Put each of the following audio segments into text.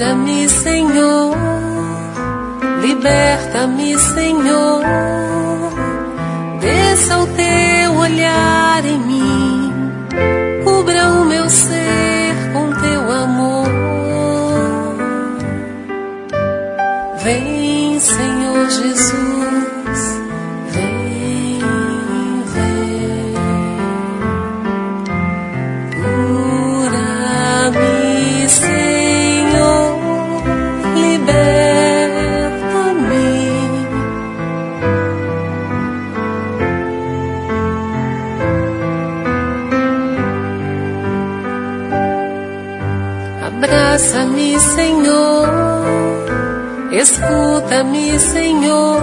Ampara-me, Senhor, liberta-me, Senhor, desça o teu olhar em mim, cubra o meu ser com teu amor. Vem, Senhor Jesus, vem, vem, cura-me, Senhor, liberta-me. Abraça-me, Senhor, escuta-me, Senhor,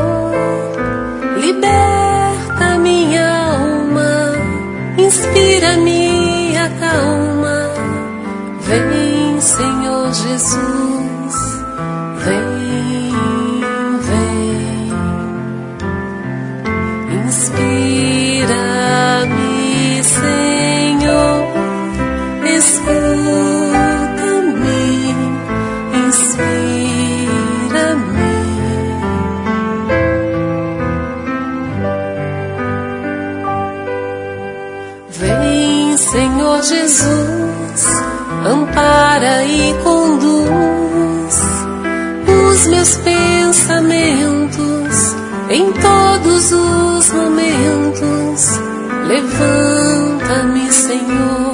liberta minha alma, inspira-me, acalma. Vem, Senhor Jesus, vem, vem, inspira-me, Senhor, escuta-me, inspira-me. Vem, Senhor Jesus, ampara e conduz os meus pensamentos em todos os momentos. Levanta-me, Senhor,